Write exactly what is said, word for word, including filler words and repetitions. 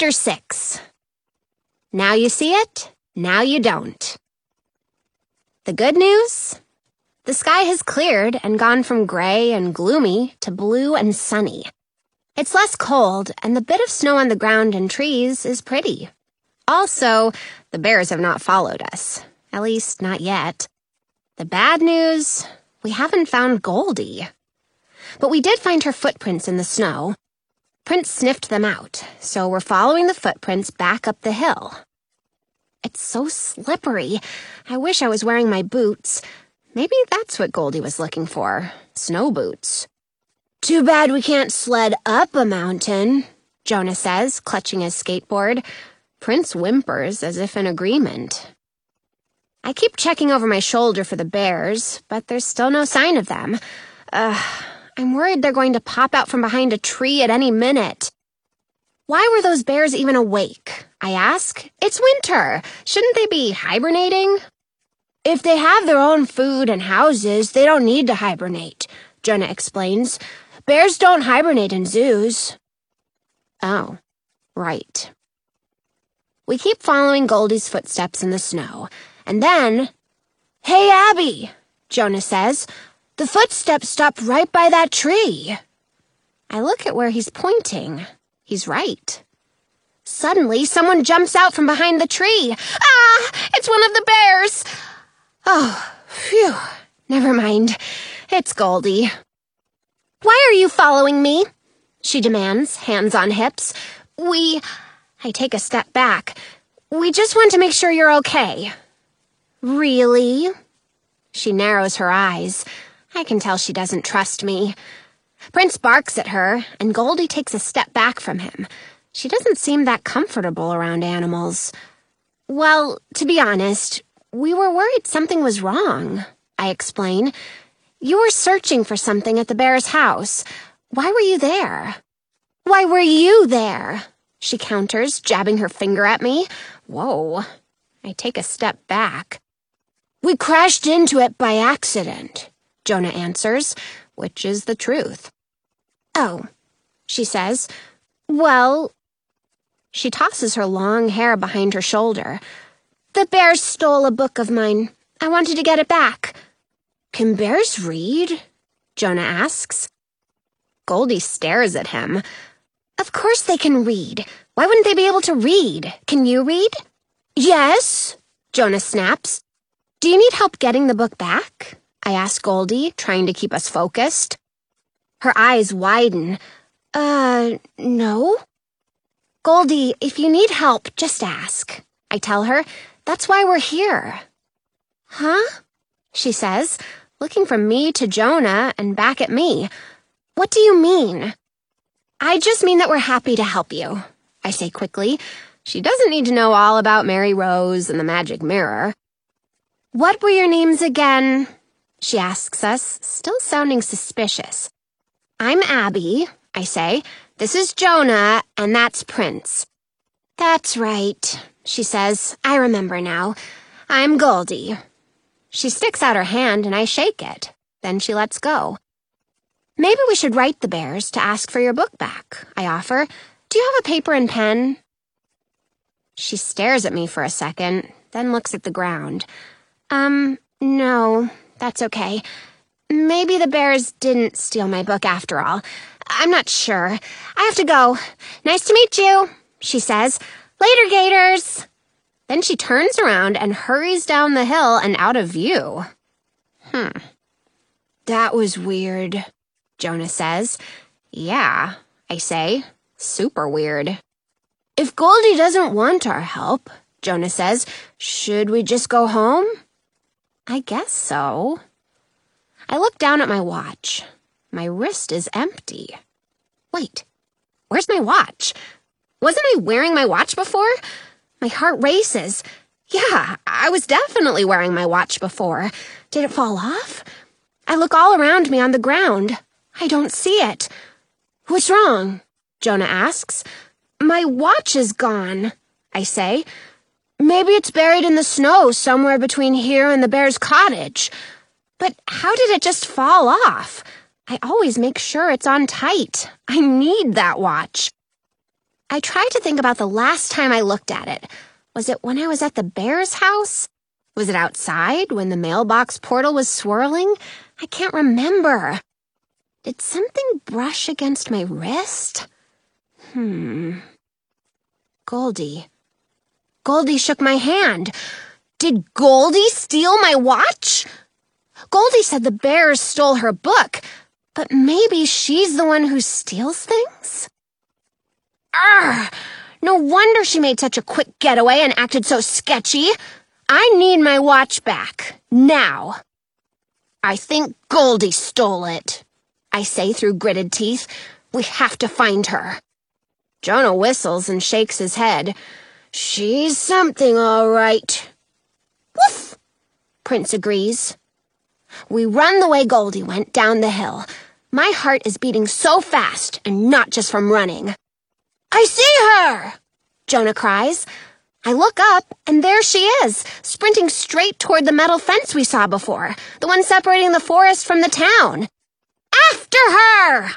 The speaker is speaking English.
Chapter six. Now you see it, now you don't. The good news? The sky has cleared and gone from gray and gloomy to blue and sunny. It's less cold, and the bit of snow on the ground and trees is pretty. Also, the bears have not followed us. At least, not yet. The bad news? We haven't found Goldie. But we did find her footprints in the snow. Prince sniffed them out, so we're following the footprints back up the hill. It's so slippery. I wish I was wearing my boots. Maybe that's what Goldie was looking for. Snow boots. Too bad we can't sled up a mountain, Jonah says, clutching his skateboard. Prince whimpers as if in agreement. I keep checking over my shoulder for the bears, but there's still no sign of them. Ugh, I'm worried they're going to pop out from behind a tree at any minute. Why were those bears even awake? I ask. It's winter. Shouldn't they be hibernating? If they have their own food and houses, they don't need to hibernate, Jonah explains. Bears don't hibernate in zoos. Oh, right. We keep following Goldie's footsteps in the snow, and then... Hey, Abby, Jonah says. The footsteps stopped right by that tree. I look at where he's pointing. He's right. Suddenly, someone jumps out from behind the tree. Ah! It's one of the bears! Oh, phew. Never mind. It's Goldie. Why are you following me? She demands, hands on hips. We... I take a step back. We just want to make sure you're okay. Really? She narrows her eyes. I can tell she doesn't trust me. Prince barks at her, and Goldie takes a step back from him. She doesn't seem that comfortable around animals. Well, to be honest, we were worried something was wrong, I explain. You were searching for something at the bear's house. Why were you there? Why were you there? She counters, jabbing her finger at me. Whoa. I take a step back. We crashed into it by accident, Jonah answers, which is the truth. Oh, she says. Well... She tosses her long hair behind her shoulder. The bear stole a book of mine. I wanted to get it back. Can bears read? Jonah asks. Goldie stares at him. Of course they can read. Why wouldn't they be able to read? Can you read? Yes, Jonah snaps. Do you need help getting the book back? I ask Goldie, trying to keep us focused. Her eyes widen. Uh, no. Goldie, if you need help, just ask. I tell her. That's why we're here. Huh? She says, looking from me to Jonah and back at me. What do you mean? I just mean that we're happy to help you, I say quickly. She doesn't need to know all about Mary Rose and the magic mirror. What were your names again? She asks us, still sounding suspicious. I'm Abby, I say. This is Jonah, and that's Prince. That's right, she says. I remember now. I'm Goldie. She sticks out her hand, and I shake it. Then she lets go. Maybe we should write the bears to ask for your book back, I offer. Do you have a paper and pen? She stares at me for a second, then looks at the ground. Um, no, that's okay. Maybe the bears didn't steal my book after all. I'm not sure. I have to go. Nice to meet you, she says. Later, Gators. Then she turns around and hurries down the hill and out of view. Hmm. That was weird, Jonah says. Yeah, I say. Super weird. If Goldie doesn't want our help, Jonah says, should we just go home? I guess so. I look down at my watch. My wrist is empty. Wait, where's my watch? Wasn't I wearing my watch before? My heart races. Yeah, I was definitely wearing my watch before. Did it fall off? I look all around me on the ground. I don't see it. What's wrong? Jonah asks. My watch is gone, I say. Maybe it's buried in the snow somewhere between here and the bear's cottage. But how did it just fall off? I always make sure it's on tight. I need that watch. I tried to think about the last time I looked at it. Was it when I was at the bear's house? Was it outside when the mailbox portal was swirling? I can't remember. Did something brush against my wrist? Hmm. Goldie. Goldie shook my hand. Did Goldie steal my watch? Goldie said the bears stole her book, but maybe she's the one who steals things? Arrgh! No wonder she made such a quick getaway and acted so sketchy. I need my watch back. Now. I think Goldie stole it, I say through gritted teeth. We have to find her. Jonah whistles and shakes his head. She's something, all right. Woof! Prince agrees. We run the way Goldie went down the hill. My heart is beating so fast, and not just from running. I see her! Jonah cries. I look up, and there she is, sprinting straight toward the metal fence we saw before, the one separating the forest from the town. After her!